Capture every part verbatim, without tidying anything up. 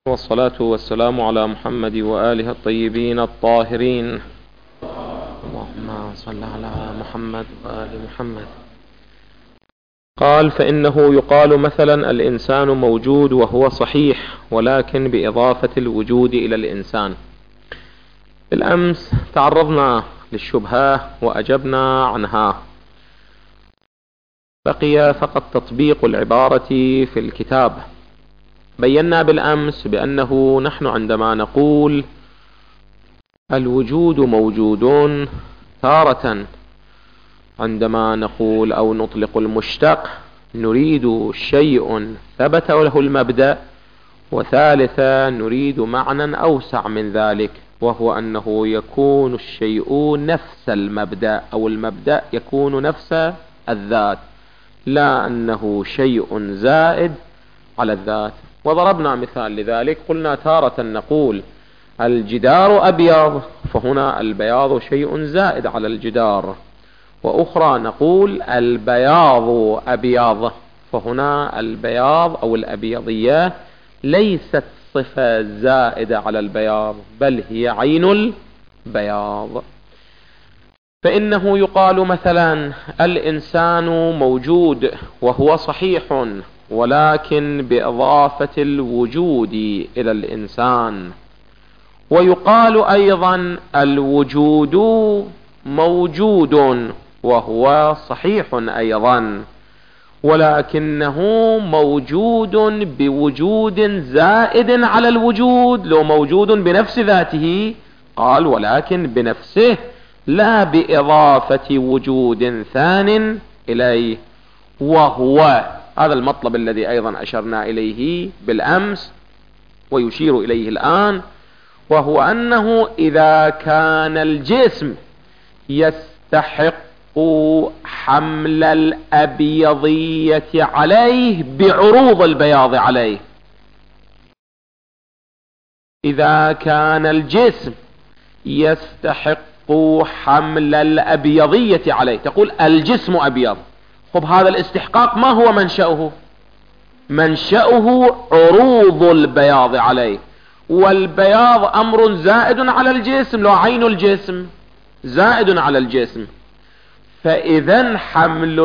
والصلاة والسلام على محمد وآله الطيبين الطاهرين. اللهم صل على محمد وآل محمد. قال: فإنه يقال مثلا الإنسان موجود وهو صحيح، ولكن بإضافة الوجود إلى الإنسان. بالأمس تعرضنا للشبهة وأجبنا عنها، بقي فقط تطبيق العبارة في الكتاب. بينا بالأمس بأنه نحن عندما نقول الوجود موجود تارة، عندما نقول أو نطلق المشتق نريد شيء ثبت له المبدأ، وثالثا نريد معنى أوسع من ذلك، وهو أنه يكون الشيء نفس المبدأ أو المبدأ يكون نفس الذات، لا أنه شيء زائد على الذات. وضربنا مثال لذلك، قلنا تارة نقول الجدار أبيض، فهنا البياض شيء زائد على الجدار، وأخرى نقول البياض أبيض، فهنا البياض أو الأبيضية ليست صفة زائدة على البياض، بل هي عين البياض. فإنه يقال مثلا الإنسان موجود وهو صحيح، ولكن بإضافة الوجود إلى الإنسان. ويقال أيضا الوجود موجود وهو صحيح أيضا، ولكنه موجود بوجود زائد على الوجود. لو موجود بنفس ذاته قال ولكن بنفسه، لا بإضافة وجود ثان إليه. وهو هذا المطلب الذي أيضا أشرنا إليه بالأمس ويشير إليه الآن، وهو أنه إذا كان الجسم يستحق حمل الأبيضية عليه بعروض البياض عليه، إذا كان الجسم يستحق حمل الأبيضية عليه، تقول الجسم أبيض، خب هذا الاستحقاق ما هو منشأه؟ منشأه عروض البياض عليه، والبياض أمر زائد على الجسم، لو عين الجسم زائد على الجسم، فإذا حمل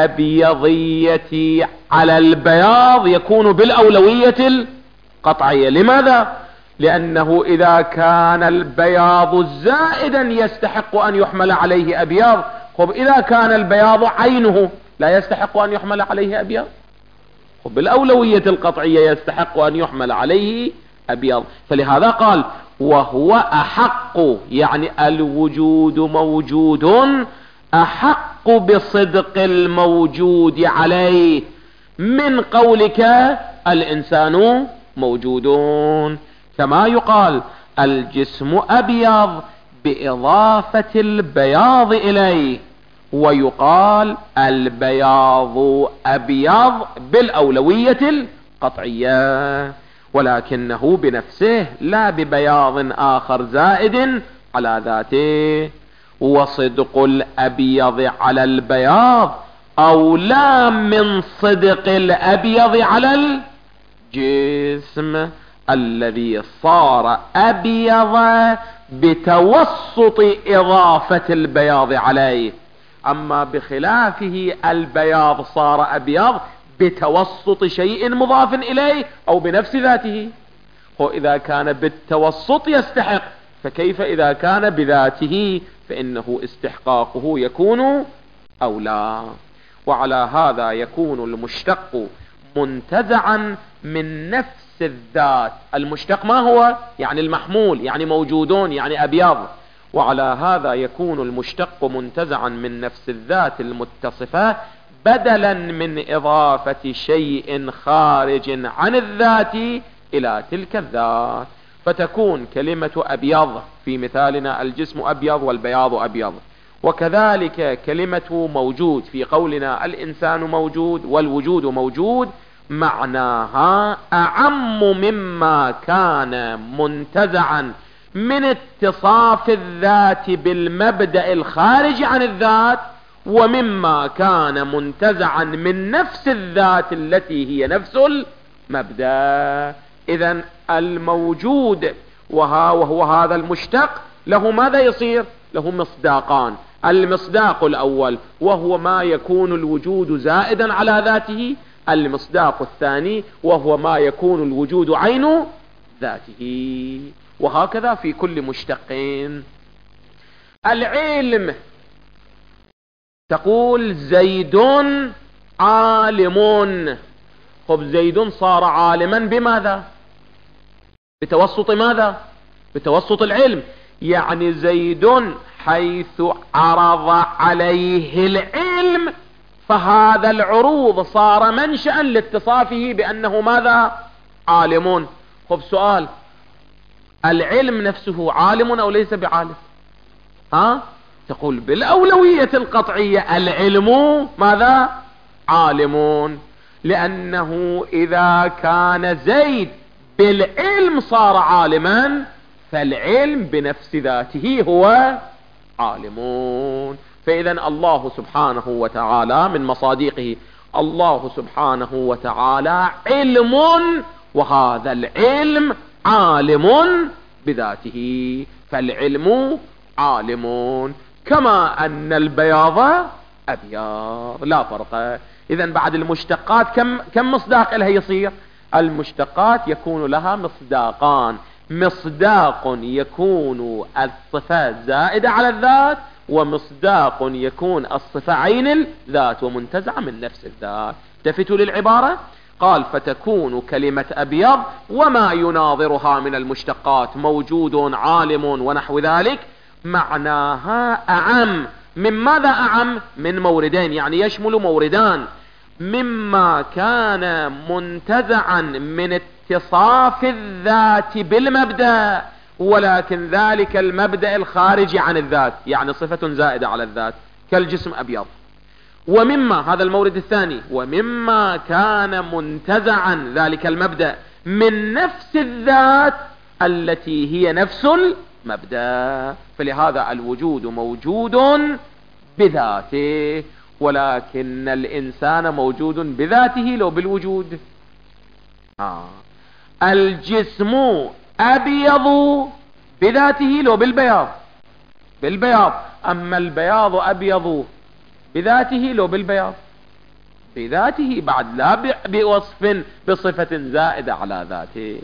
الأبيضية على البياض يكون بالأولوية القطعية. لماذا؟ لأنه إذا كان البياض زائدا يستحق أن يحمل عليه أبيض، خب إذا كان البياض عينه لا يستحق أن يحمل عليه أبيض، خب بالأولوية القطعية يستحق أن يحمل عليه أبيض. فلهذا قال وهو أحق، يعني الوجود موجود أحق بصدق الموجود عليه من قولك الإنسان موجود. كما يقال الجسم أبيض بإضافة البياض إليه، ويقال البياض أبيض بالأولوية القطعية، ولكنه بنفسه لا ببياض آخر زائد على ذاته. وصدق الأبيض على البياض أولى من صدق الأبيض على الجسم الذي صار أبيض بتوسط إضافة البياض عليه، أما بخلافه البياض صار أبيض بتوسط شيء مضاف إليه أو بنفس ذاته. وإذا كان بالتوسط يستحق، فكيف إذا كان بذاته؟ فإنه استحقاقه يكون أولى. وعلى هذا يكون المشتق منتزعا من نفس الذات. المشتق ما هو؟ يعني المحمول، يعني موجودون، يعني أبيض. وعلى هذا يكون المشتق منتزعا من نفس الذات المتصفة، بدلا من إضافة شيء خارج عن الذات إلى تلك الذات. فتكون كلمة أبيض في مثالنا الجسم أبيض والبياض أبيض، وكذلك كلمة موجود في قولنا الإنسان موجود والوجود موجود، معناها أعم مما كان منتزعا من اتصاف الذات بالمبدأ الخارج عن الذات، ومما كان منتزعا من نفس الذات التي هي نفس المبدأ. إذن الموجود وها وهو هذا المشتق له ماذا يصير؟ له مصداقان. المصداق الأول وهو ما يكون الوجود زائدا على ذاته، المصداق الثاني وهو ما يكون الوجود عين ذاته، وهكذا في كل مشتقين. العلم تقول زيد عالم. خب زيد صار عالما بماذا؟ بتوسط ماذا؟ بتوسط العلم. يعني زيد حيث عرض عليه العلم فهذا العروض صار منشأ لاتصافه بأنه ماذا؟ عالم. خب سؤال، العلم نفسه عالم أو ليس بعالم؟ ها؟ تقول بالأولوية القطعية العلم ماذا؟ عالم، لأنه إذا كان زيد بالعلم صار عالما فالعلم بنفس ذاته هو عالم. فإذا الله سبحانه وتعالى من مصادقه الله سبحانه وتعالى علم، وهذا العلم عالم بذاته، فالعلم عالم كما أن البياض أبيض لا فرق. إذا بعد المشتقات كم كم مصداق لها يصير؟ المشتقات يكون لها مصداقان، مصداق يكون الصفات زائدة على الذات، ومصداق يكون الصفة عين الذات ومنتزعة من نفس الذات. التفتوا للعبارة، قال فتكون كلمة أبيض وما يناظرها من المشتقات موجود عالم ونحو ذلك معناها أعم. من ماذا أعم؟ من موردين، يعني يشمل موردان، مما كان منتزعا من اتصاف الذات بالمبدأ، ولكن ذلك المبدأ الخارجي عن الذات، يعني صفة زائدة على الذات كالجسم أبيض. ومما، هذا المورد الثاني، ومما كان منتزعا ذلك المبدأ من نفس الذات التي هي نفس المبدأ. فلهذا الوجود موجود بذاته، ولكن الإنسان موجود بذاته لو بالوجود. آه. الجسم أبيض بذاته لو بالبياض، بالبياض. أما البياض أبيض بذاته لو بالبياض، بذاته بعد لا بوصف بصفة زائدة على ذاته.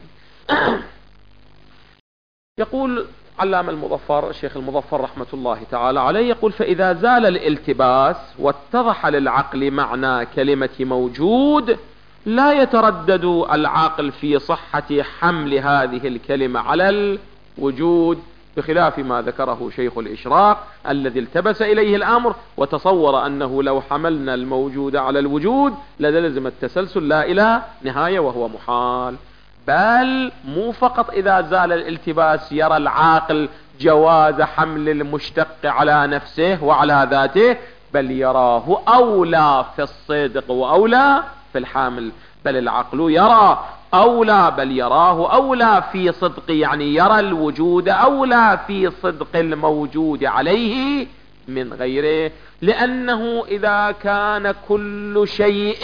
يقول علامة المظفر الشيخ المظفر رحمة الله تعالى عليه، يقول فإذا زال الالتباس واتضح للعقل معنى كلمة موجود لا يتردد العقل في صحة حمل هذه الكلمة على الوجود، بخلاف ما ذكره شيخ الإشراق الذي التبس إليه الأمر وتصور أنه لو حملنا الموجود على الوجود للزم التسلسل لا إلى نهاية، وهو محال. بل مو فقط إذا زال الالتباس يرى العاقل جواز حمل المشتق على نفسه وعلى ذاته، بل يراه أولى في الصدق وأولى في الحمل. بل العقل يرى أولى، بل يراه أولى في صدق، يعني يرى الوجود أولى في صدق الموجود عليه من غيره، لأنه إذا كان كل شيء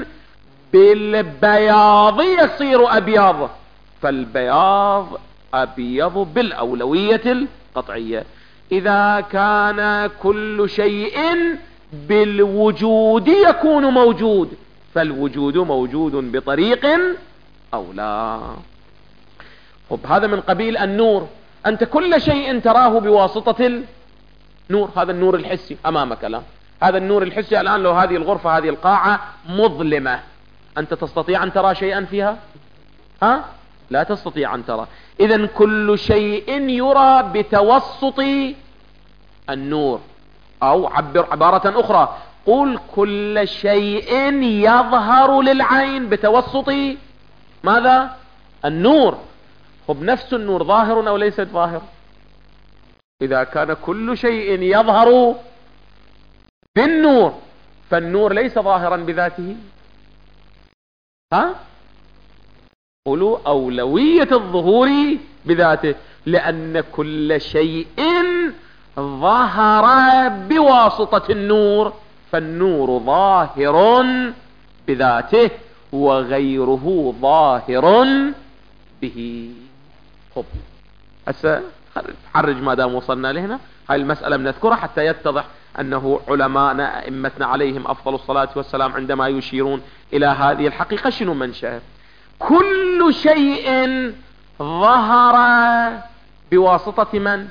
بالبياض يصير أبيض، فالبياض أبيض بالأولوية القطعية. إذا كان كل شيء بالوجود يكون موجود، فالوجود موجود بطريق أولى. هذا من قبيل النور. أنت كل شيء تراه بواسطة النور، هذا النور الحسي أمامك الآن، هذا النور الحسي الآن لو هذه الغرفة هذه القاعة مظلمة أنت تستطيع أن ترى شيئا فيها؟ ها؟ لا تستطيع أن ترى. إذن كل شيء يرى بتوسط النور، أو عبر عبارة أخرى قل كل شيء يظهر للعين بتوسط ماذا؟ النور. خب نفس النور ظاهر أو ليست ظاهر؟ إذا كان كل شيء يظهر بالنور فالنور ليس ظاهرا بذاته. ها؟ قولوا أولوية الظهور بذاته، لأن كل شيء ظهر بواسطة النور، فالنور ظاهر بذاته وغيره ظاهر به. خب هسه حرج ما دام وصلنا لهنا، هاي المسألة بنذكرها حتى يتضح أنه علماءنا أئمتنا عليهم أفضل الصلاة والسلام عندما يشيرون إلى هذه الحقيقة شنو منشأ؟ كل شيء ظهر بواسطة من؟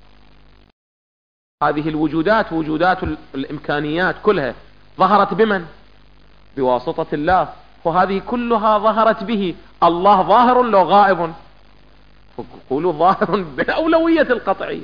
هذه الوجودات، وجودات الإمكانيات كلها ظهرت بمن؟ بواسطة الله. وهذه كلها ظهرت به. الله ظاهر لو غائب؟ قولوا ظاهر بالأولوية القطعية،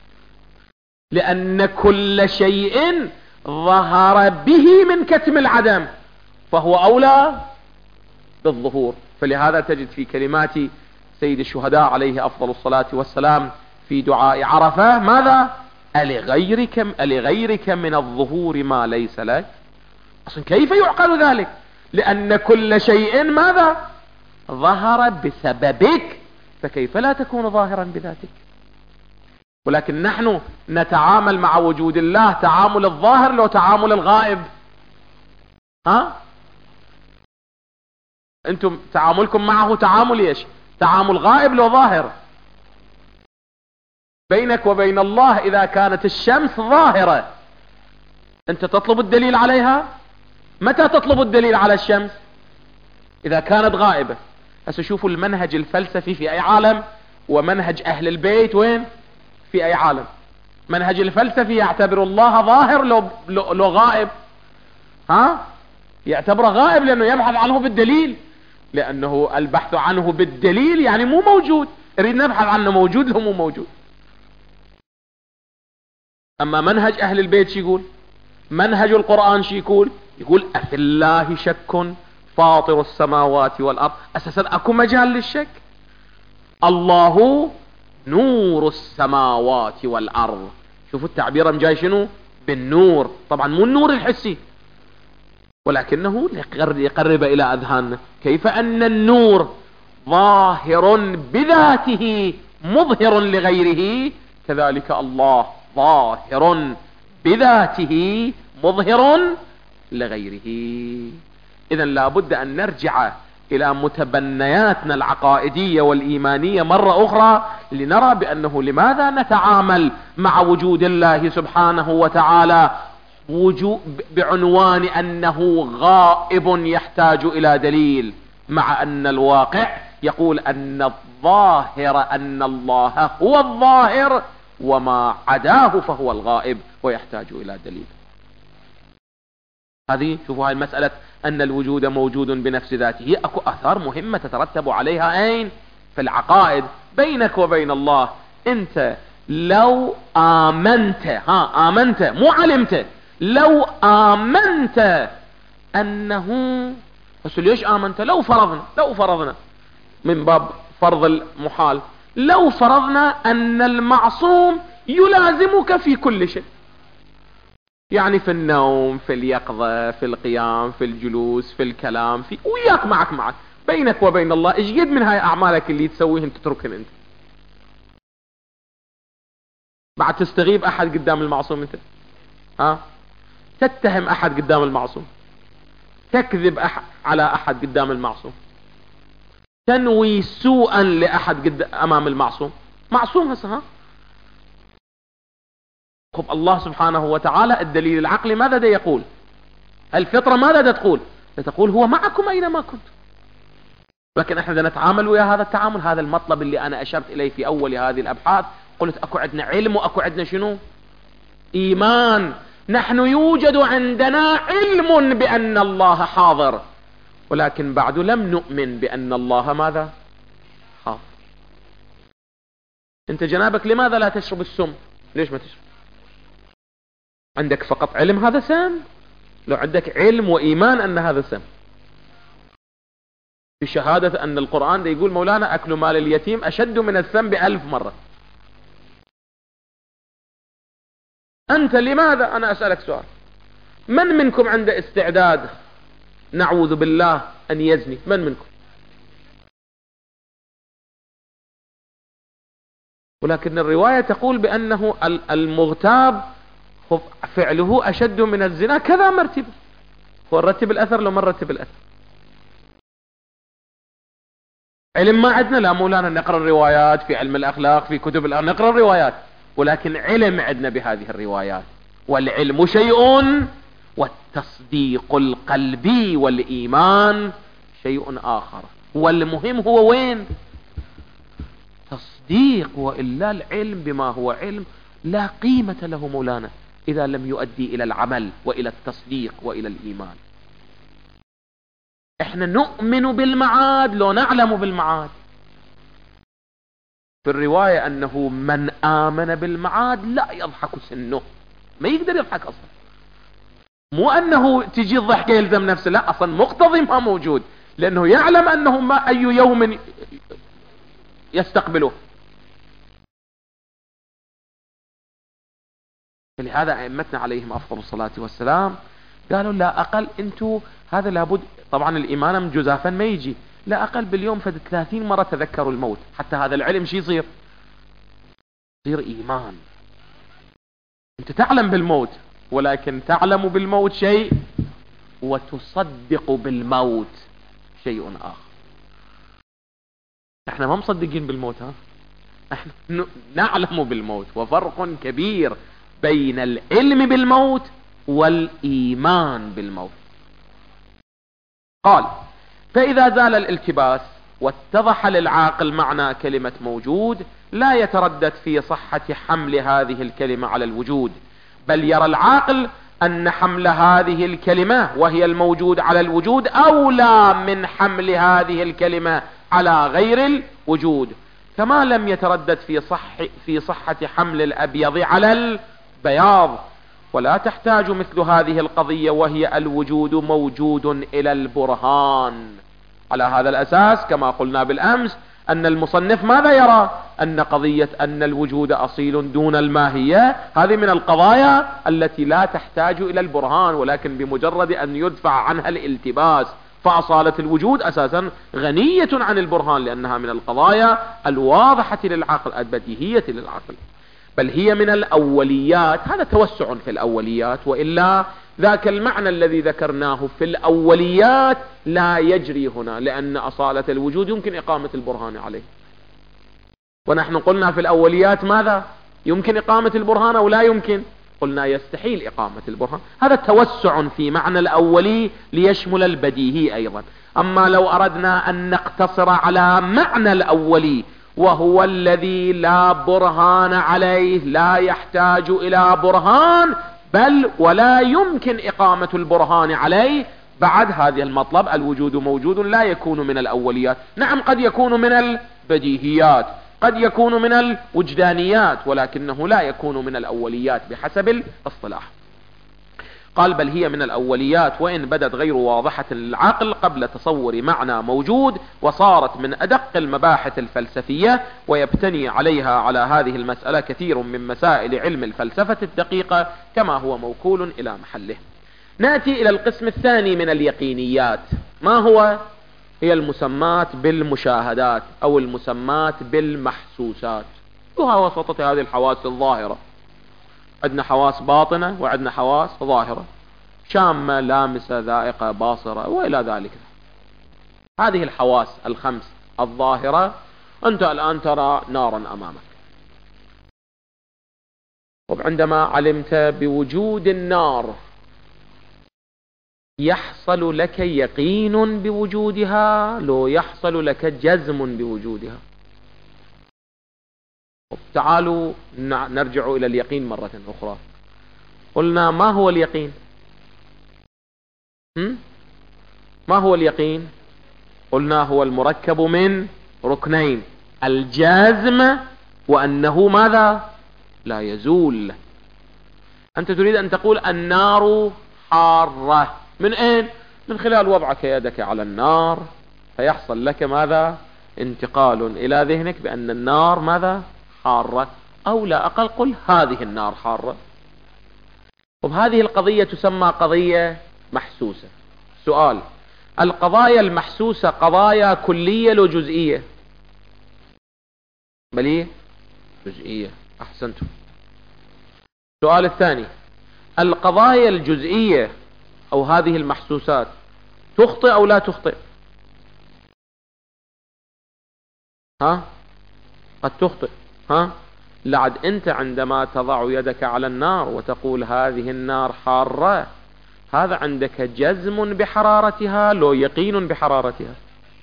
لأن كل شيء ظهر به من كتم العدم فهو أولى بالظهور. فلهذا تجد في كلمات سيد الشهداء عليه أفضل الصلاة والسلام في دعاء عرفة ماذا؟ ألغيرك, ألغيرك من الظهور ما ليس لك. أصلا كيف يعقل ذلك؟ لأن كل شيء ماذا؟ ظهر بسببك، فكيف لا تكون ظاهرا بذاتك؟ ولكن نحن نتعامل مع وجود الله تعامل الظاهر لو تعامل الغائب. ها؟ انتم تعاملكم معه تعامل ايش؟ تعامل غائب لو ظاهر. بينك وبين الله إذا كانت الشمس ظاهرة أنت تطلب الدليل عليها؟ متى تطلب الدليل على الشمس؟ إذا كانت غائبة. هسه شوفوا المنهج الفلسفي في أي عالم، ومنهج أهل البيت وين؟ في أي عالم. منهج الفلسفي يعتبر الله ظاهر لو, لو, لو غائب. ها؟ يعتبره غائب لأنه يبحث عنه بالدليل، لأنه البحث عنه بالدليل يعني مو موجود. نريد نبحث عنه موجود له مو موجود. أما منهج أهل البيت شو يقول؟ منهج القرآن شو يقول؟ يقول أفي الله شك فاطر السماوات والأرض. أساسا أكو مجال للشك. الله نور السماوات والأرض. شوفوا التعبير جاي شنو؟ بالنور. طبعا مو النور الحسي، ولكنه يقرب إلى أذهاننا. كيف أن النور ظاهر بذاته مظهر لغيره، كذلك الله ظاهر بذاته مظهر لغيره. إذن لابد أن نرجع إلى متبنياتنا العقائدية والإيمانية مرة أخرى لنرى بأنه لماذا نتعامل مع وجود الله سبحانه وتعالى بعنوان أنه غائب يحتاج إلى دليل، مع أن الواقع يقول أن الظاهر أن الله هو الظاهر وما عداه فهو الغائب ويحتاج إلى دليل. هذه شوفوا هاي المسألة أن الوجود موجود بنفس ذاته، أكو أثار مهمة تترتب عليها أين؟ في العقائد بينك وبين الله. أنت لو آمنت، ها آمنت مو علمت، لو آمنت أنه، بس ليش آمنت؟ لو فرضنا لو فرضنا من باب فرض المحال، لو فرضنا أن المعصوم يلازمك في كل شيء، يعني في النوم، في اليقظة، في القيام، في الجلوس، في الكلام، في وياك معك معك بينك وبين الله، ايش قد من هاي أعمالك اللي تسويهن تتركهن أنت؟ بعد تستغيب أحد قدام المعصوم أنت؟ ها؟ تتهم أحد قدام المعصوم، تكذب أحد على أحد قدام المعصوم، تنوي سوءا لأحد قد أمام المعصوم. معصوم هسه. ها؟ خب الله سبحانه وتعالى الدليل العقلي ماذا دا يقول؟ الفطرة ماذا دا تقول؟ دا تقول هو معكم أينما كنتم. لكن احنا دا نتعامل ويا هذا التعامل. هذا المطلب اللي أنا أشرت إليه في أول هذه الأبحاث. قلت أكو عندنا علم وأكو عندنا شنو؟ إيمان. نحن يوجد عندنا علم بأن الله حاضر، ولكن بعد لم نؤمن بأن الله ماذا؟ حاضر. انت جنابك لماذا لا تشرب السم؟ ليش ما تشرب؟ عندك فقط علم هذا سم؟ لو عندك علم وإيمان أن هذا سم، بشهادة أن القرآن يقول مولانا أكل مال اليتيم أشد من السم بألف مرة. أنت لماذا؟ أنا أسألك سؤال، من منكم عنده استعداد نعوذ بالله أن يزني؟ من منكم؟ ولكن الرواية تقول بأنه المغتاب فعله أشد من الزنا كذا مرتبة. هو نرتب الأثر لو ما نرتب الأثر؟ علم ما عندنا، لا مولانا نقرأ الروايات في علم الأخلاق في كتب الأخلاق نقرأ الروايات، ولكن علم عندنا بهذه الروايات. والعلم شيء والتصديق القلبي والإيمان شيء آخر. والمهم هو وين؟ تصديق، وإلا العلم بما هو علم لا قيمة له مولانا إذا لم يؤدي إلى العمل وإلى التصديق وإلى الإيمان. احنا نؤمن بالمعاد لو نعلم بالمعاد. في الرواية أنه من آمن بالمعاد لا يضحك سنه، ما يقدر يضحك أصلا. مو أنه تجي الضحكة يلزم نفسه، لا، أصلا مقتضي ما موجود، لأنه يعلم أنه ما أي يوم يستقبله. فلهذا أئمتنا عليهم أفضل الصلاة والسلام قالوا لا أقل أنتوا هذا لابد، طبعا الإيمان من جزافا ما يجي، لا أقل باليوم فد ثلاثين مرة تذكروا الموت، حتى هذا العلم شي يصير يصير إيمان. أنت تعلم بالموت، ولكن تعلم بالموت شيء وتصدق بالموت شيء آخر. احنا ما مصدقين بالموت، ها، احنا نعلم بالموت، وفرق كبير بين العلم بالموت والإيمان بالموت. قال فإذا زال الالتباس واتضح للعاقل معنى كلمة موجود لا يتردد في صحة حمل هذه الكلمة على الوجود، بل يرى العاقل أن حمل هذه الكلمة وهي الموجود على الوجود أولى من حمل هذه الكلمة على غير الوجود، كما لم يتردد في صح في صحة حمل الأبيض على البياض. ولا تحتاج مثل هذه القضية وهي الوجود موجود إلى البرهان. على هذا الأساس كما قلنا بالأمس أن المصنف ماذا يرى؟ أن قضية أن الوجود أصيل دون الماهية هذه من القضايا التي لا تحتاج إلى البرهان، ولكن بمجرد أن يدفع عنها الالتباس، فأصالة الوجود أساسا غنية عن البرهان، لأنها من القضايا الواضحة للعقل البديهية للعقل، بل هي من الأوليات. هذا توسع في الأوليات، وإلا ذاك المعنى الذي ذكرناه في الأوليات لا يجري هنا، لأن أصالة الوجود يمكن إقامة البرهان عليه، ونحن قلنا في الأوليات ماذا؟ يمكن إقامة البرهان أو لا يمكن؟ قلنا يستحيل إقامة البرهان. هذا توسع في معنى الأولي ليشمل البديهي أيضا. أما لو أردنا أن نقتصر على معنى الأولي وهو الذي لا برهان عليه، لا يحتاج إلى برهان، بل ولا يمكن إقامة البرهان عليه، بعد هذه المطلب الوجود موجود لا يكون من الأوليات. نعم قد يكون من البديهيات، قد يكون من الوجدانيات، ولكنه لا يكون من الأوليات بحسب الاصطلاح. قال بل هي من الأوليات وإن بدت غير واضحة للعقل قبل تصور معنى موجود، وصارت من أدق المباحث الفلسفية، ويبتني عليها على هذه المسألة كثير من مسائل علم الفلسفة الدقيقة كما هو موكول إلى محله. نأتي إلى القسم الثاني من اليقينيات. ما هو؟ هي المسمات بالمشاهدات أو المسمات بالمحسوسات، وها وسطة هذه الحواس الظاهرة. عندنا حواس باطنة وعندنا حواس ظاهرة، شامة لامسة ذائقة باصرة وإلى ذلك. هذه الحواس الخمس الظاهرة أنت الآن ترى نارا أمامك، وعندما علمت بوجود النار يحصل لك يقين بوجودها لو يحصل لك جزم بوجودها. تعالوا نرجع إلى اليقين مرة أخرى. قلنا ما هو اليقين؟ هم؟ ما هو اليقين؟ قلنا هو المركب من ركنين، الجازم وأنه ماذا؟ لا يزول. أنت تريد أن تقول النار حارة، من أين؟ من خلال وضعك يدك على النار فيحصل لك ماذا؟ انتقال إلى ذهنك بأن النار ماذا؟ حارة، أو لا أقل قل هذه النار حارة. وبهذه القضية تسمى قضية محسوسة. سؤال: القضايا المحسوسة قضايا كلية لو جزئية؟ بل جزئية. أحسنتم. السؤال الثاني: القضايا الجزئية أو هذه المحسوسات تخطئ أو لا تخطئ؟ ها قد تخطئ. ها لعد أنت عندما تضع يدك على النار وتقول هذه النار حارة، هذا عندك جزم بحرارتها لو يقين بحرارتها؟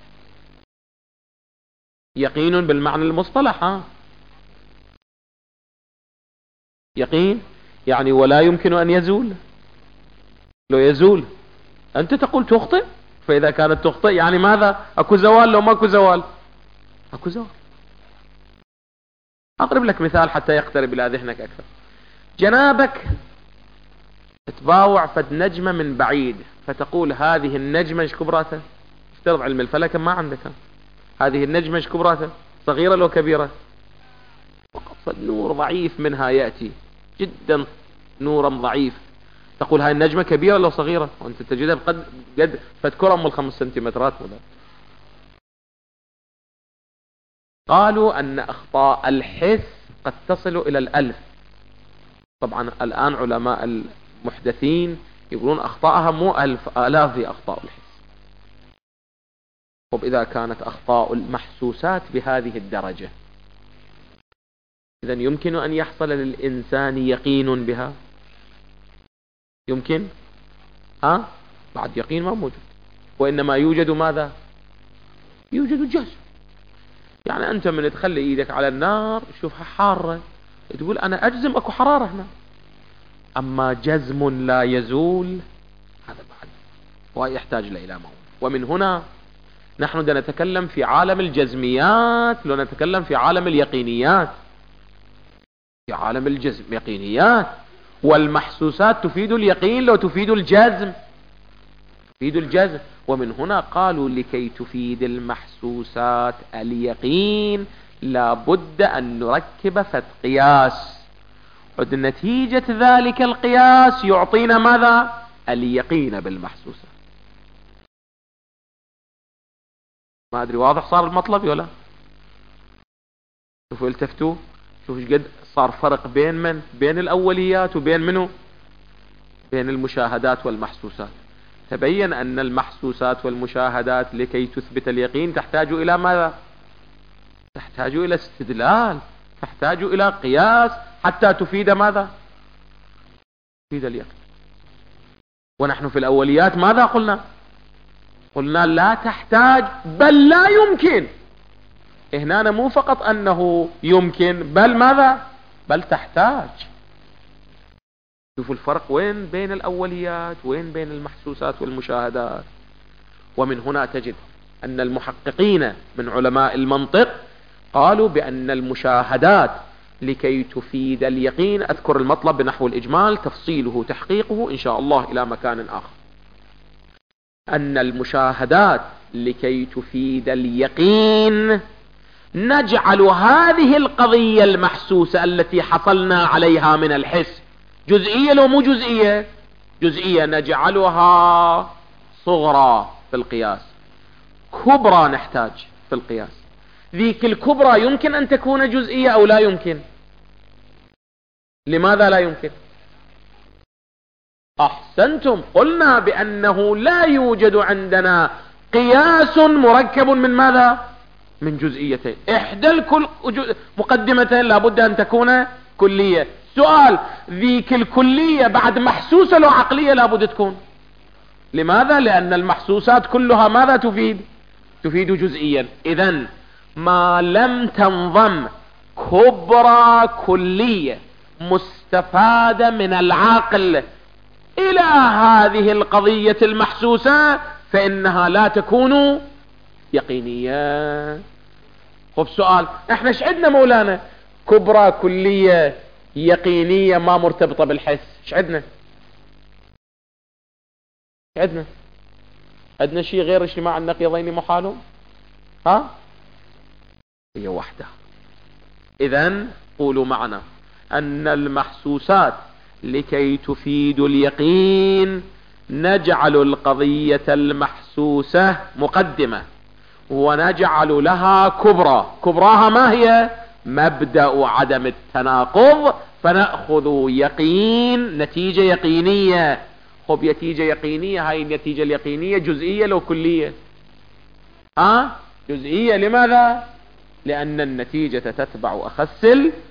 يقين بالمعنى المصطلح. ها يقين يعني ولا يمكن أن يزول. لو يزول أنت تقول تخطئ، فإذا كانت تخطئ يعني ماذا؟ أكو زوال. لو ما أكو زوال أكو زوال. أقرب لك مثال حتى يقترب إلى ذهنك أكثر. جنابك تباوع فد نجمة من بعيد فتقول هذه النجمة ايش كبراتها؟ افترض علم الفلك ما عندك. هذه النجمة ايش كبراتها؟ صغيرة لو كبيرة؟ فقط نور ضعيف منها يأتي جدا نورا ضعيف، تقول هاي النجمة كبيرة لو صغيرة؟ وانت تجدها بقد قد فتكرة من الخمس سنتيمترات ولا. قالوا أن أخطاء الحس قد تصل إلى الألف. طبعا الآن علماء المحدثين يقولون أخطاءها مو ألف، آلاف هي أخطاء الحس. طب إذا كانت أخطاء المحسوسات بهذه الدرجة، إذن يمكن أن يحصل للإنسان يقين بها؟ يمكن؟ ها؟ بعد يقين ما موجود، وإنما يوجد ماذا؟ يوجد جزم. يعني أنت من تخلي إيدك على النار شوفها حارة تقول أنا أجزم أكو حرارة هنا، أما جزم لا يزول هذا بعد ويحتاج إلى موت. ومن هنا نحن نتكلم في عالم الجزميات، لو نتكلم في عالم اليقينيات. في عالم الجزم يقينيات، والمحسوسات تفيد اليقين لو تفيد الجزم، تفيد الجزم. ومن هنا قالوا لكي تفيد المحسوسات اليقين لابد أن نركب فد قياس، نتيجة ذلك القياس يعطينا ماذا؟ اليقين بالمحسوسات. ما أدري واضح صار المطلب ولا؟ شوفوا التفتوا، شوفوا ايش قد صار فرق بين من؟ بين الأوليات وبين منه؟ بين المشاهدات والمحسوسات. تبين أن المحسوسات والمشاهدات لكي تثبت اليقين تحتاج إلى ماذا؟ تحتاج إلى استدلال، تحتاج إلى قياس حتى تفيد ماذا؟ تفيد اليقين. ونحن في الأوليات ماذا قلنا؟ قلنا لا تحتاج بل لا يمكن. هنا مو فقط أنه يمكن بل ماذا؟ بل تحتاج. شوفوا الفرق وين بين الأوليات وين بين المحسوسات والمشاهدات. ومن هنا تجد أن المحققين من علماء المنطق قالوا بأن المشاهدات لكي تفيد اليقين، أذكر المطلب بنحو الإجمال تفصيله تحقيقه إن شاء الله إلى مكان آخر، أن المشاهدات لكي تفيد اليقين نجعل هذه القضية المحسوسة التي حصلنا عليها من الحس جزئية لو مو جزئية؟ جزئية، نجعلها صغرى في القياس، كبرى نحتاج في القياس. ذيك الكبرى يمكن أن تكون جزئية أو لا يمكن؟ لماذا لا يمكن؟ أحسنتم، قلنا بأنه لا يوجد عندنا قياس مركب من ماذا؟ من جزئيتين. إحدى الكل مقدمتين لابد أن تكون كلية. سؤال، ذيك الكلية بعد محسوسة لو عقلية لابد تكون. لماذا؟ لأن المحسوسات كلها ماذا تفيد؟ تفيد جزئيا. إذن ما لم تنضم كبرى كلية مستفادة من العقل إلى هذه القضية المحسوسة فإنها لا تكون يقينية. خب سؤال، احنا ايش عندنا مولانا؟ كبرى كلية يقينية ما مرتبطة بالحس، ايش عندنا؟ ايش عندنا؟ عندنا شيء غير اجتماع النقيضين محال؟ ها؟ هي وحدة. إذن قولوا معنا أن المحسوسات لكي تفيد اليقين نجعل القضية المحسوسة مقدمة ونجعل لها كبرى. كبراها ما هي؟ مبدأ عدم التناقض، فنأخذ يقين نتيجة يقينية. خب نتيجة يقينية، هاي النتيجة اليقينية جزئية لو كلية؟ ها؟ جزئية. لماذا؟ لأن النتيجة تتبع أخس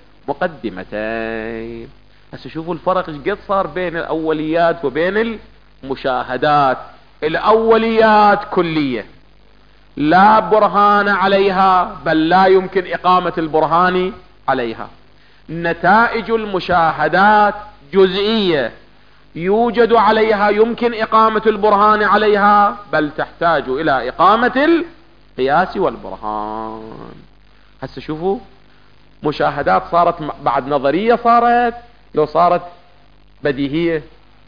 المقدمتين. هسه شوفوا الفرق ايش قد صار بين الأوليات وبين المشاهدات. الأوليات كلية لا برهان عليها، بل لا يمكن إقامة البرهان عليها. نتائج المشاهدات جزئية يوجد عليها يمكن إقامة البرهان عليها، بل تحتاج إلى إقامة القياس والبرهان. هسه شوفوا مشاهدات صارت بعد نظرية، صارت لو صارت بديهية،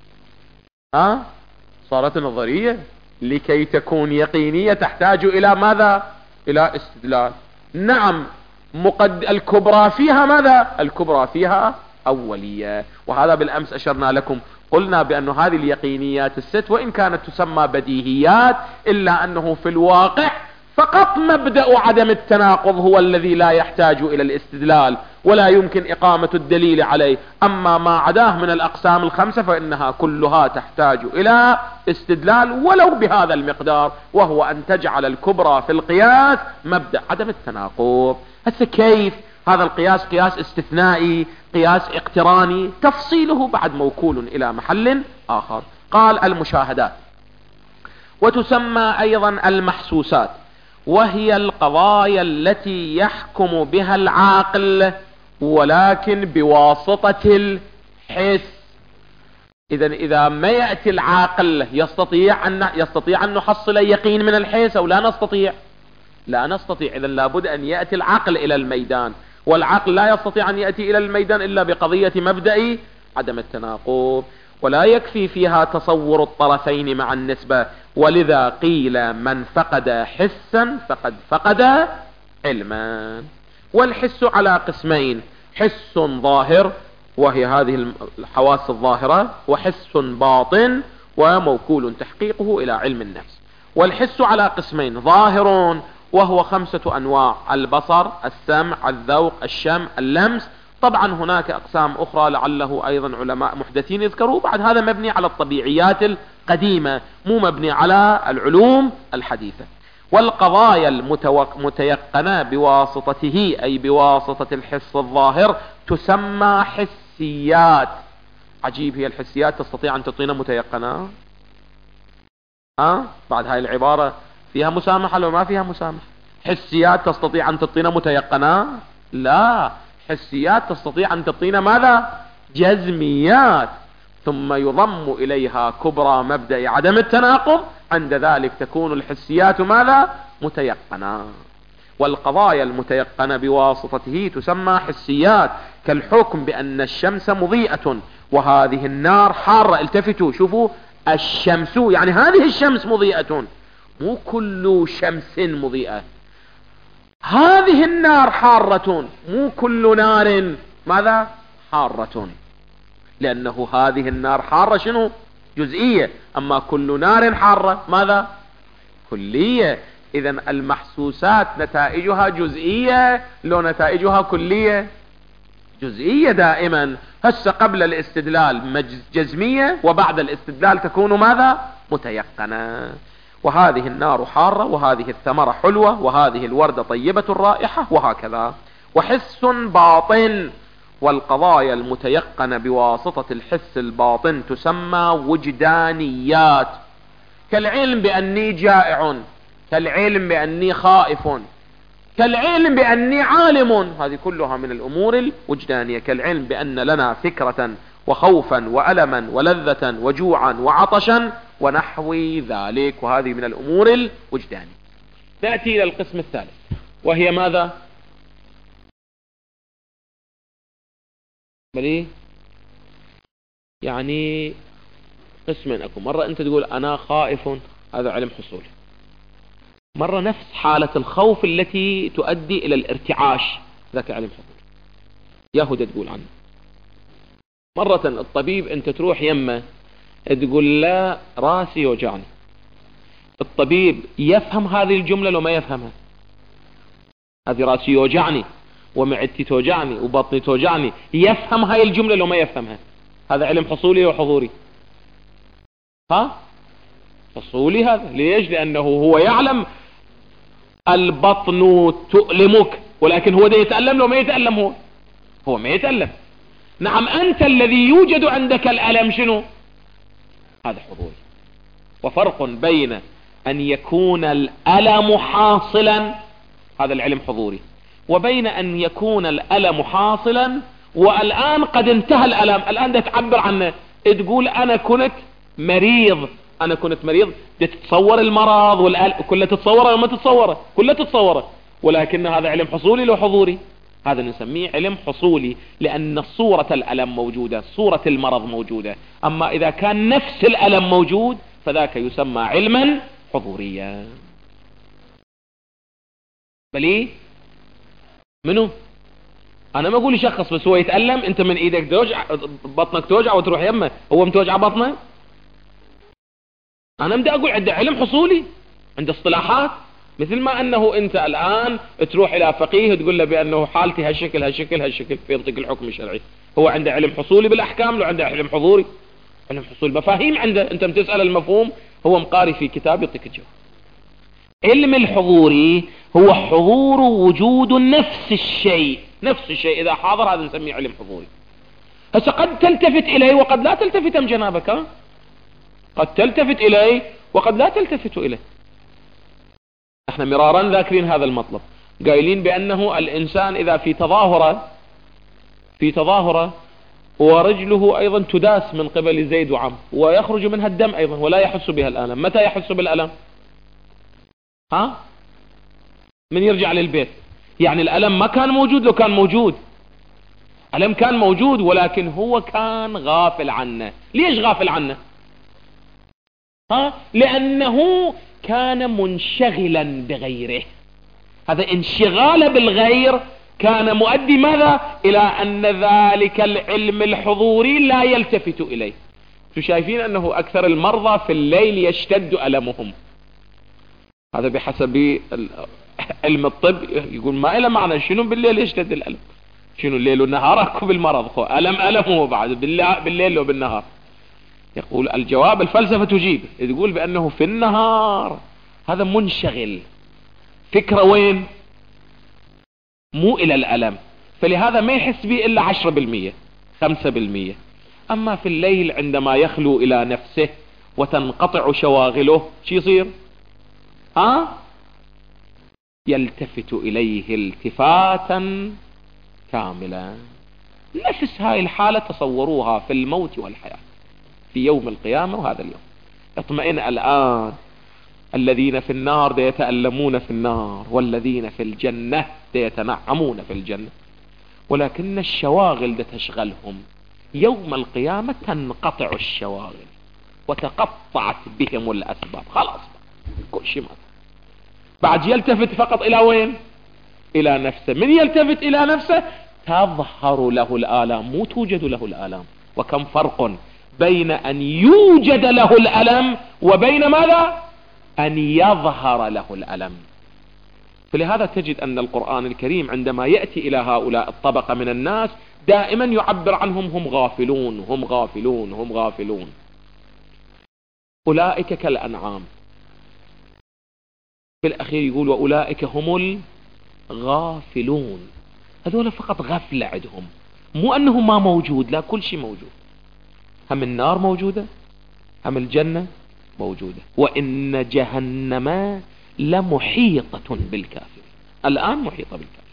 ها صارت نظرية. لكي تكون يقينية تحتاج إلى ماذا؟ إلى استدلال. نعم مقد... الكبرى فيها ماذا؟ الكبرى فيها أولية. وهذا بالأمس أشرنا لكم، قلنا بأن هذه اليقينيات الست وإن كانت تسمى بديهيات، إلا أنه في الواقع فقط مبدأ عدم التناقض هو الذي لا يحتاج إلى الاستدلال ولا يمكن إقامة الدليل عليه. أما ما عداه من الأقسام الخمسة فإنها كلها تحتاج إلى استدلال ولو بهذا المقدار، وهو أن تجعل الكبرى في القياس مبدأ عدم التناقض. هسه كيف هذا القياس؟ قياس استثنائي، قياس اقتراني، تفصيله بعد موكول إلى محل آخر. قال المشاهدات، وتسمى أيضا المحسوسات، وهي القضايا التي يحكم بها العاقل ولكن بواسطة الحس. إذا إذا ما يأتي العاقل يستطيع أن يستطيع أن نحصل يقين من الحس أو لا نستطيع؟ لا نستطيع. إذا لابد أن يأتي العقل إلى الميدان، والعقل لا يستطيع أن يأتي إلى الميدان إلا بقضية مبدأ عدم التناقض. ولا يكفي فيها تصور الطرفين مع النسبة، ولذا قيل من فقد حسا فقد فقد علما. والحس على قسمين: حس ظاهر وهي هذه الحواس الظاهرة، وحس باطن وموكول تحقيقه إلى علم النفس. والحس على قسمين: ظاهر وهو خمسة أنواع: البصر، السمع، الذوق، الشم، اللمس. طبعا هناك أقسام أخرى لعله أيضا علماء محدثين يذكروا، بعد هذا مبني على الطبيعيات القديمة مو مبني على العلوم الحديثة. والقضايا المتيقنة بواسطته أي بواسطة الحس الظاهر تسمى حسيات. عجيب، هي الحسيات تستطيع أن تعطينا متيقنة؟ ها؟ بعد هاي العبارة فيها مسامحة لو ما فيها مسامحة؟ حسيات تستطيع أن تعطينا متيقنة؟ لا، حسيات تستطيع أن تعطينا ماذا؟ جزميات، ثم يضم إليها كبرى مبدأ عدم التناقض، عند ذلك تكون الحسيات ماذا؟ متيقنة. والقضايا المتيقنة بواسطته تسمى حسيات، كالحكم بأن الشمس مضيئة وهذه النار حارة. التفتوا شوفوا، الشمس يعني هذه الشمس مضيئة، مو كل شمس مضيئة. هذه النار حارة، مو كل نار ماذا؟ حارة. لأنه هذه النار حارة شنو؟ جزئية، أما كل نار حارة ماذا؟ كلية. إذا المحسوسات نتائجها جزئية لو نتائجها كلية؟ جزئية دائما. هسه قبل الاستدلال جزمية، وبعد الاستدلال تكون ماذا؟ متيقنة. وهذه النار حارة، وهذه الثمرة حلوة، وهذه الوردة طيبة الرائحة، وهكذا. وحس باطن، والقضايا المتيقنة بواسطة الحس الباطن تسمى وجدانيات، كالعلم بأني جائع، كالعلم بأني خائف، كالعلم بأني عالم. هذه كلها من الأمور الوجدانية. كالعلم بأن لنا فكرة وخوفا وألما ولذة وجوعا وعطشا ونحو ذلك، وهذه من الأمور الوجدانية. نأتي إلى القسم الثالث، وهي ماذا؟ بلي يعني قسمين أكو. مرة أنت تقول أنا خائف، هذا علم حصولي. مرة نفس حالة الخوف التي تؤدي إلى الارتعاش، ذاك علم حصولي، يهودة تقول عنه. مرة الطبيب أنت تروح يمه تقول لا راسي يوجعني، الطبيب يفهم هذه الجملة لو ما يفهمها؟ هذه راسي يوجعني ومعدتي توجعني وبطني توجعني، يفهم هاي الجملة لو ما يفهمها؟ هذا علم حصولي وحضوري؟ ها؟ حصولي هذا. ليش؟ لأنه هو يعلم البطن تؤلمك، ولكن هو ده يتألم لو ما يتألم، هو هو ما يتألم. نعم أنت الذي يوجد عندك الألم شنو؟ هذا حضوري. وفرق بين أن يكون الألم حاصلا، هذا العلم حضوري، وبين أن يكون الألم حاصلا والآن قد انتهى الألم، الآن ده تعبر عنه، تقول أنا كنت مريض، أنا كنت مريض، تتصور المرض والألم كلها تتصوره ولا ما تتصوره؟ كلها تتصوره، ولكن هذا علم حصولي لو حضوري؟ هذا نسميه علم حصولي، لأن صورة الألم موجودة، صورة المرض موجودة. أما إذا كان نفس الألم موجود فذاك يسمى علما حضوريا. بلي منو؟ أنا ما أقول يشخص، بس هو يتألم، أنت من إيدك توجع، بطنك توجع وتروح يمه، هو متوجع بطنه؟ أنا بدي أقول عنده علم حصولي، عنده اصطلاحات، مثل ما أنه أنت الآن تروح إلى فقيه تقول له بأنه حالتي هالشكل هالشكل هالشكل فينطق الحكم الشرعي. هو عنده علم حصولي بالأحكام لو عنده علم حضوري؟ علم حصول مفاهيم عنده، أنت بتسأل المفهوم هو مقاري في كتاب يعطيك الجواب. علم الحضوري هو حضور وجود نفس الشيء، نفس الشيء إذا حاضر هذا نسميه علم حضوري. هسه قد تلتفت إليه وقد لا تلتفت أم جنابك؟ ها؟ قد تلتفت إليه وقد لا تلتفت إليه. احنا مرارا ذاكرين هذا المطلب، قايلين بأنه الإنسان إذا في تظاهرة في تظاهرة ورجله أيضا تداس من قبل زيد وعم ويخرج منها الدم أيضا ولا يحس بها الألم، متى يحس بالألم؟ ها؟ من يرجع للبيت. يعني الألم ما كان موجود، لو كان موجود ألم كان موجود، ولكن هو كان غافل عنه. ليش غافل عنه؟ ها؟ لأنه كان منشغلا بغيره. هذا انشغال بالغير كان مؤدي ماذا؟ إلى أن ذلك العلم الحضوري لا يلتفت إليه. شايفين أنه أكثر المرضى في الليل يشتد ألمهم، هذا بحسب علم الطب يقول ما إلى معنى شنو بالليل يشتد الألم، شنو الليل والنهار أكو بالمرض، خو ألم ألمه بعد بالليل وبالنهار. يقول الجواب الفلسفة تجيب تقول بأنه في النهار هذا منشغل، فكرة وين؟ مو إلى الألم، فلهذا ما يحس به إلا عشرة بالمية خمسة بالمية. أما في الليل عندما يخلو إلى نفسه وتنقطع شواغله شي يصير؟ ها؟ يلتفت إليه التفاتا كاملا. نفس هاي الحالة تصوروها في الموت والحياة في يوم القيامة، وهذا اليوم اطمئن الآن الذين في النار يتألمون في النار والذين في الجنة يتنعمون في الجنة، ولكن الشواغل تشغلهم. يوم القيامة تنقطع الشواغل وتقطعت بهم الأسباب، خلاص كل شيء مات. بعد يلتفت فقط إلى وين؟ إلى نفسه. من يلتفت إلى نفسه تظهر له الآلام، مو توجد له الآلام. وكم فرق بين أن يوجد له الألم وبين ماذا؟ أن يظهر له الألم. فلهذا تجد أن القرآن الكريم عندما يأتي إلى هؤلاء الطبقة من الناس دائما يعبر عنهم هم غافلون هم غافلون هم غافلون. أولئك كالأنعام، في الأخير يقول وأولئك هم الغافلون. هذول فقط غفلة عندهم، مو أنه ما موجود، لا كل شيء موجود. هم النار موجودة، هم الجنة موجودة، وإن جهنم لمحيطة بالكافرين، الآن محيطة بالكافرين.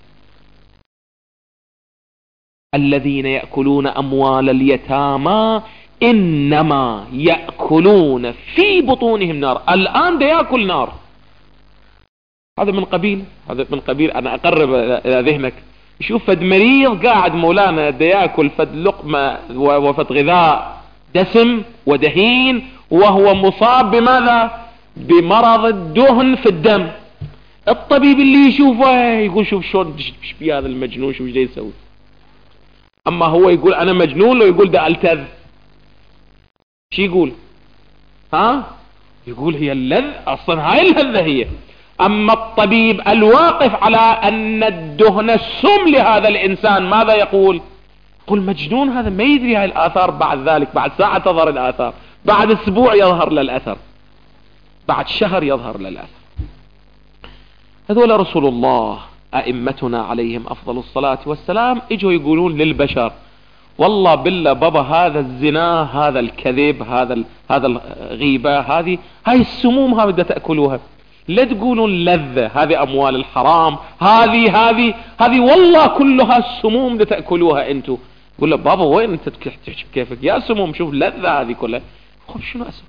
الذين يأكلون أموال اليتامى إنما يأكلون في بطونهم نار، الآن ده يأكل نار. هذا من قبيل هذا من قبيل أنا أقرب إلى ذهنك، شوف فد مريض قاعد مولانا ده يأكل فد لقمة وفد غذاء دسم ودهين وهو مصاب بماذا؟ بمرض الدهن في الدم. الطبيب اللي يشوفه يقول شوف شلون بي هذا المجنون، شوف ايش يسوي. اما هو يقول انا مجنون، لو يقول ده التذ شو يقول؟ ها؟ يقول هي اللذ، اصلا هاي اللذة هي. اما الطبيب الواقف على ان الدهن السم لهذا الانسان ماذا يقول؟ يقول مجنون هذا، ما يدري هاي الاثار، بعد ذلك بعد ساعة تظهر الاثار، بعد اسبوع يظهر للاثر، بعد شهر يظهر للاثر. هذول رسول الله أئمتنا عليهم أفضل الصلاة والسلام اجوا يقولون للبشر والله بالله بابا هذا الزنا، هذا الكذب، هذا ال... هذا الغيبة، هذه هاي السموم هذه بدها تأكلوها. لا تقولون لذة، هذه أموال الحرام، هذه هذه هذه والله كلها السموم بدها تأكلوها أنتم. يقول له بابا وين أنت تحكي كيفك يا سموم، شوف لذة هذه كلها. خب شنو أسوي؟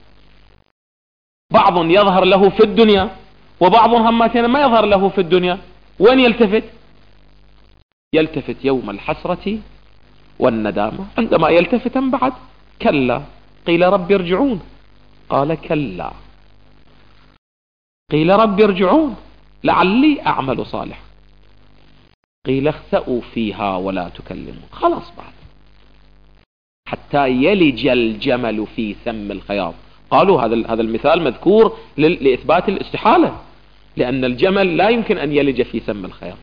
بعض يظهر له في الدنيا وبعض هماتنا ما يظهر له في الدنيا. وين يلتفت؟ يلتفت يوم الحسرة والندامة. عندما يلتفت بعد كلا قيل رب ارجعون، قال كلا قيل رب ارجعون لعلي أعمل صالح، قيل اخسأوا فيها ولا تكلمون. خلاص بعد حتى يلج الجمل في سم الخياط. قالوا هذا هذا المثال مذكور لإثبات الاستحالة، لأن الجمل لا يمكن أن يلج في سم الخياط.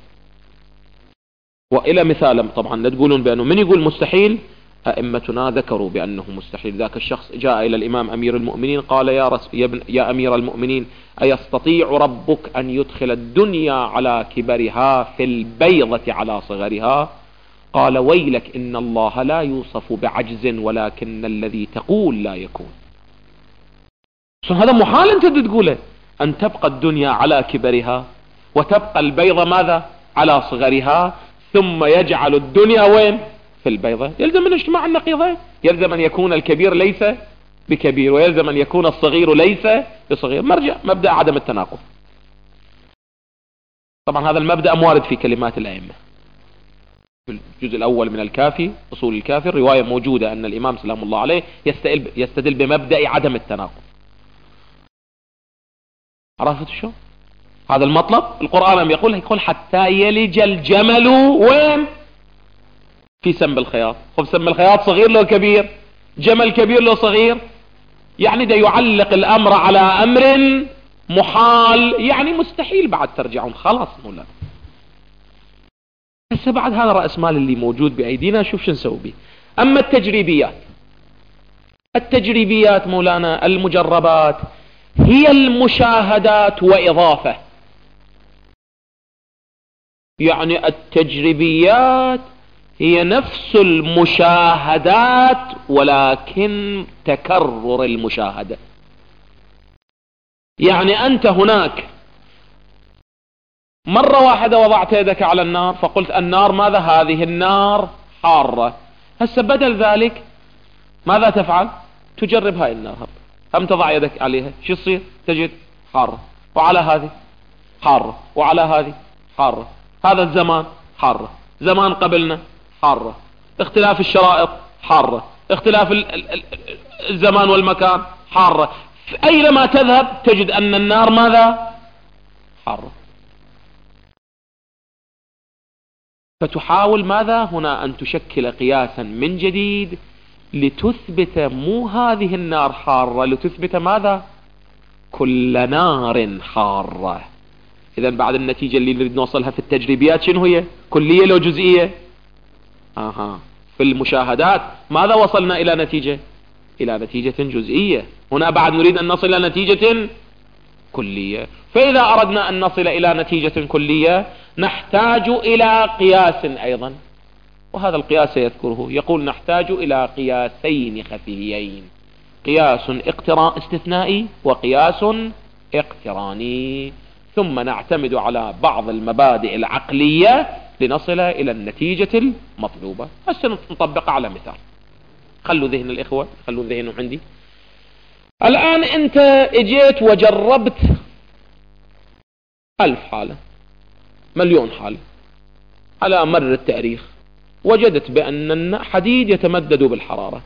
وإلى مثال طبعا لا تقولون بأنه من يقول مستحيل، أئمتنا ذكروا بأنه مستحيل. ذاك الشخص جاء إلى الإمام أمير المؤمنين قال يا, رس يا, ابن يا أمير المؤمنين أيستطيع ربك أن يدخل الدنيا على كبرها في البيضة على صغرها؟ قال ويلك إن الله لا يوصف بعجز ولكن الذي تقول لا يكون. هذا محال أنت تقوله، أن تبقى الدنيا على كبرها وتبقى البيضة ماذا على صغرها، ثم يجعل الدنيا وين في البيضة. يلزم من اجتماع النقيضين، يلزم أن يكون الكبير ليس بكبير ويلزم أن يكون الصغير ليس بصغير. مرجع مبدأ عدم التناقض. طبعا هذا المبدأ موارد في كلمات الأئمة في الجزء الأول من الكافي أصول الكافي. رواية موجودة أن الإمام سلام الله عليه يستدل بمبدأ عدم التناقض. عرفت شو هذا المطلب؟ القرآن يقول يقول حتى يلج الجمل وين في سم الخياط. خب سم الخياط صغير لو كبير؟ جمل كبير لو صغير؟ يعني ده يعلق الأمر على أمر محال، يعني مستحيل بعد ترجعون. خلاص مولانا هسه بعد هذا رأس مال اللي موجود بأيدينا شوف شو نسوي به. أما التجريبيات، التجريبيات مولانا المجربات هي المشاهدات وإضافة. يعني التجريبيات هي نفس المشاهدات ولكن تكرر المشاهدة. يعني أنت هناك مرة واحدة وضعت يدك على النار فقلت النار ماذا؟ هذه النار حارة. هسه بدل ذلك ماذا تفعل؟ تجرب هاي النار، هم تضع يدك عليها شو يصير؟ تجد حارة، وعلى هذه حارة، وعلى هذه حارة. هذا الزمان حارة، زمان قبلنا حارة، اختلاف الشرائط حارة، اختلاف الزمان والمكان حارة. أينما تذهب تجد أن النار ماذا؟ حارة. فتحاول ماذا هنا؟ أن تشكل قياسا من جديد لتثبت مو هذه النار حارة، لتثبت ماذا؟ كل نار حارة. إذن بعد النتيجة اللي نريد نوصلها في التجريبيات شنو هي؟ كلية لو جزئية؟ آها. في المشاهدات ماذا وصلنا إلى نتيجة؟ إلى نتيجة جزئية. هنا بعد نريد أن نصل إلى نتيجة كلية. فإذا أردنا أن نصل إلى نتيجة كلية نحتاج إلى قياس أيضا، وهذا القياس يذكره يقول نحتاج إلى قياسين خفيين، قياس اقتران استثنائي وقياس اقتراني، ثم نعتمد على بعض المبادئ العقلية لنصل إلى النتيجة المطلوبة. هسه نطبق على مثال. خلوا ذهن الإخوة، خلوا ذهنهم عندي. الآن أنت اجيت وجربت ألف حالة، مليون حالة على مر التاريخ، وجدت بأن الحديد يتمدد بالحرارة.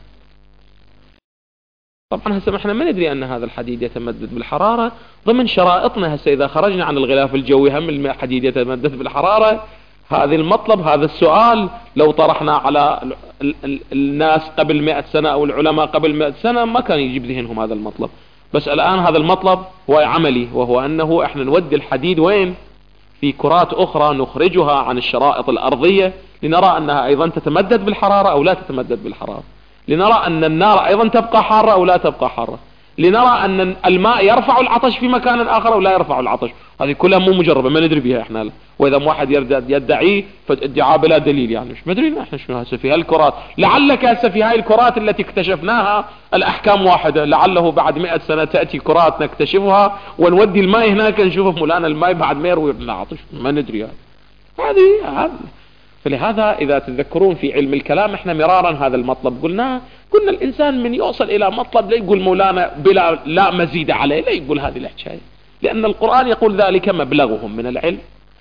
طبعا هسه احنا ما ندري أن هذا الحديد يتمدد بالحرارة ضمن شرائطنا. هسه إذا خرجنا عن الغلاف الجوي هم الحديد يتمدد بالحرارة. هذا المطلب، هذا السؤال لو طرحنا على ال ال الناس قبل مئة سنة أو العلماء قبل مئة سنة ما كان يجيب ذهنهم هذا المطلب. بس الآن هذا المطلب هو عملي، وهو أنه احنا نودي الحديد وين؟ في كرات أخرى نخرجها عن الشرائط الأرضية لنرى أنها أيضا تتمدد بالحرارة أو لا تتمدد بالحرارة، لنرى أن النار أيضا تبقى حارة أو لا تبقى حارة. لنرى أن الماء يرفع العطش في مكان آخر أو لا يرفع العطش. هذه كلها مو مجربة، ما ندري بها احنا. وإذا واحد يدعي فادعاء بلا دليل، يعني مش مدري احنا شنو هسه في هالكرات. لعلك هسه في هاي الكرات التي اكتشفناها الأحكام واحدة، لعله بعد مئة سنة تأتي كرات نكتشفها ونودي الماء هناك نشوف مولانا الماء بعد ما يروي العطش، ما ندري هذا. هذه فلهذا إذا تذكرون في علم الكلام احنا مرارا هذا المطلب قلنا قلنا الإنسان من يوصل إلى مطلب لا يقول مولانا بلا لا مزيد عليه، لا يقول هذه الحكاية، لأن القرآن يقول ذلك مبلغهم من العلم.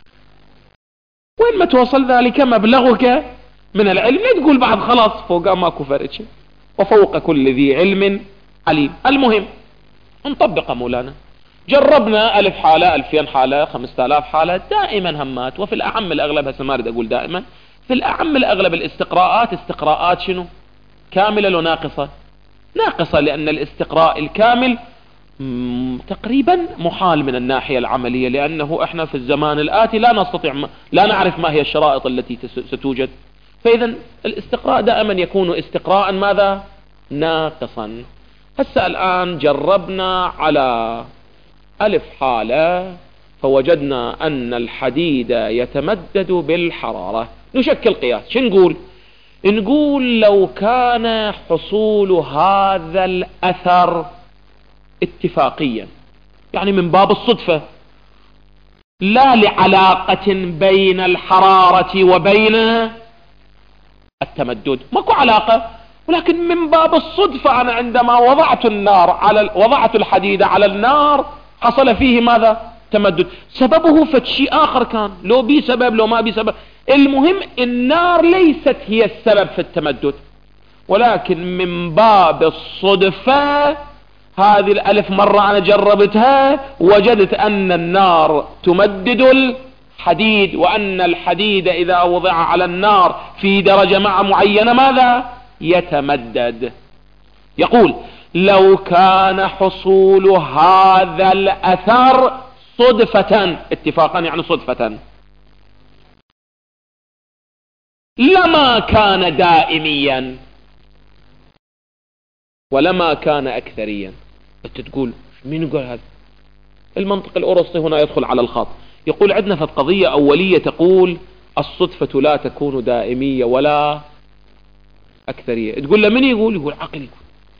وين ما توصل ذلك مبلغك من العلم لا تقول بعد خلاص فوق ماكو فرق شيء، وفوق كل ذي علم عليم. المهم نطبق مولانا، جربنا ألف حالة ألفين حالة خمسة آلاف حالة، دائما همات. وفي الأعم الأغلب، هسه ما أريد أقول دائما، في الأعم الأغلب الاستقراءات استقراءات شنو؟ كاملة لو ناقصة؟ ناقصة، لأن الاستقراء الكامل تقريبا محال من الناحية العملية، لأنه احنا في الزمان الآتي لا نستطيع ما لا نعرف ما هي الشرائط التي ستوجد. فإذا الاستقراء دائما يكون استقراء ماذا؟ ناقصا. هسه الآن جربنا على ألف حالة فوجدنا أن الحديد يتمدد بالحرارة، نشكل قياس. شو نقول؟ نقول لو كان حصول هذا الأثر اتفاقيا، يعني من باب الصدفة، لا لعلاقة بين الحرارة وبين التمدد، ماكو علاقة، ولكن من باب الصدفة أنا عندما وضعت النار على وضعت الحديد على النار حصل فيه ماذا؟ تمدد. سببه فشي آخر كان، لو بي سبب لو ما بي سبب، المهم النار ليست هي السبب في التمدد، ولكن من باب الصدفة هذه الألف مرة أنا جربتها وجدت أن النار تمدد الحديد، وأن الحديد إذا وضع على النار في درجة مع معينة ماذا؟ يتمدد. يقول لو كان حصول هذا الأثر صدفة، اتفاقا يعني صدفة، لما كان دائميا ولما كان أكثريا. انت تقول مين يقول هذا؟ المنطق الأرسطي هنا يدخل على الخط، يقول عندنا في قضية أولية تقول الصدفة لا تكون دائمية ولا أكثرية. تقول له من يقول؟ يقول عقل. يقول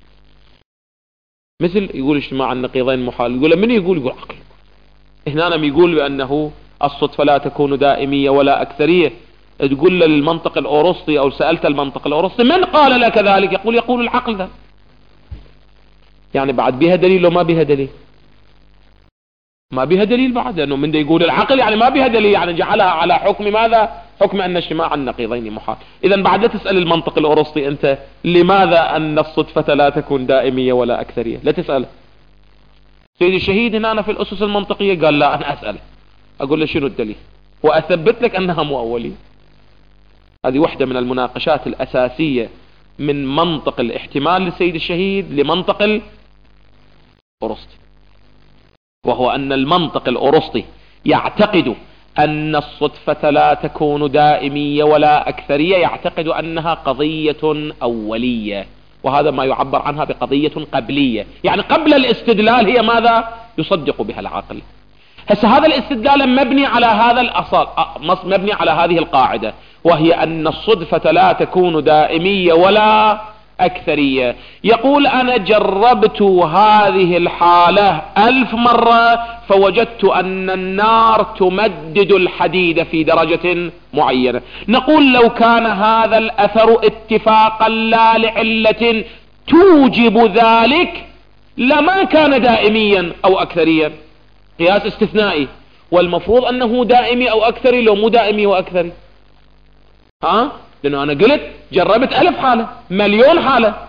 مثل يقول اجتماع النقيضين محال، يقول له من يقول؟ يقول عقل. هنا أنا يقول بأنه الصدفة لا تكون دائمية ولا أكثرية، تقول له المنطق الأرسطي أو سألت المنطق الأرسطي من قال لك ذلك؟ يقول يقول العقل ذا. يعني بعد بها دليل لو ما بها دليل؟ ما بها دليل بعد، لأنه من دا يقول العقل يعني ما بها دليل، يعني جعلها على حكم ماذا؟ حكم أن اجتماع النقيضين محال. إذا بعد لا تسأل المنطق الأرسطي أنت لماذا أن الصدفة لا تكون دائمية ولا أكثرية، لا تسأل. سيد الشهيد هنا أنا في الأسس المنطقية قال لا، أنا أسأل أقول له شنو الدليل وأثبت لك أنها مو أولية. هذه واحدة من المناقشات الأساسية من منطق الاحتمال للسيد الشهيد لمنطق الأرسطي، وهو أن المنطق الأرسطي يعتقد أن الصدفة لا تكون دائمية ولا أكثرية، يعتقد أنها قضية أولية، وهذا ما يعبر عنها بقضية قبلية، يعني قبل الاستدلال هي ماذا؟ يصدق بها العقل. هسه هذا الاستدلال مبني على هذا الأصل، مبني على هذه القاعدة، وهي أن الصدفة لا تكون دائمية ولا أكثرية. يقول أنا جربت هذه الحالة ألف مرة فوجدت أن النار تمدد الحديد في درجة معينة. نقول لو كان هذا الأثر اتفاقا لا لعلة توجب ذلك لما كان دائميا أو أكثريا، قياس استثنائي، والمفروض أنه دائمي أو أكثري لو مو دائمي وأكثري. ها؟ لأنه أنا قلت جربت ألف حالة مليون حالة،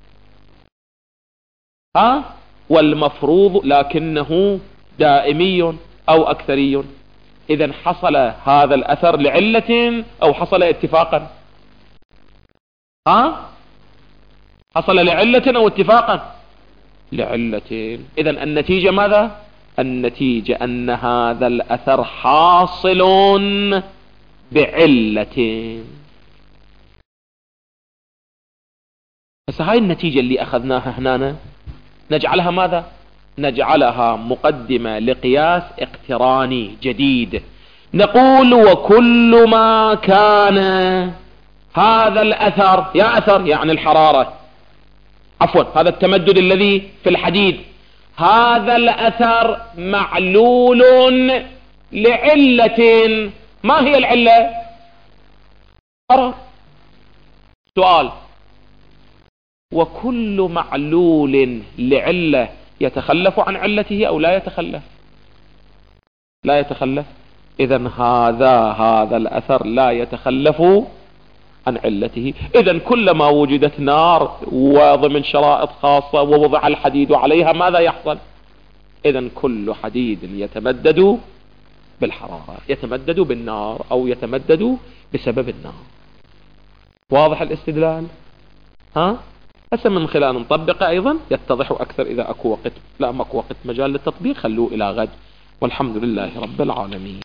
ها؟ والمفروض لكنه دائمي أو أكثري. إذن حصل هذا الأثر لعلة أو حصل اتفاقا؟ ها؟ حصل لعلة أو اتفاقا؟ لعلة. إذن النتيجة ماذا؟ النتيجة أن هذا الأثر حاصل بعلة. بس هاي النتيجة اللي أخذناها هنا نجعلها ماذا؟ نجعلها مقدمة لقياس اقتراني جديد. نقول وكل ما كان هذا الأثر، يا أثر يعني الحرارة، عفوا هذا التمدد الذي في الحديد، هذا الأثر معلول لعلة. ما هي العلة؟ سؤال. وكل معلول لعلة يتخلف عن علته أو لا يتخلف؟ لا يتخلف. إذن هذا هذا الأثر لا يتخلف عن علته. إذن كلما وجدت نار وضمن شرائط خاصة ووضع الحديد عليها ماذا يحصل؟ إذن كل حديد يتمدد بالحرارة، يتمدد بالنار أو يتمدد بسبب النار. واضح الاستدلال؟ ها؟ هسه من خلال نطبقه أيضا يتضح أكثر. إذا أكو وقت، لا ماكو وقت مجال للتطبيق خلوه إلى غد، والحمد لله رب العالمين.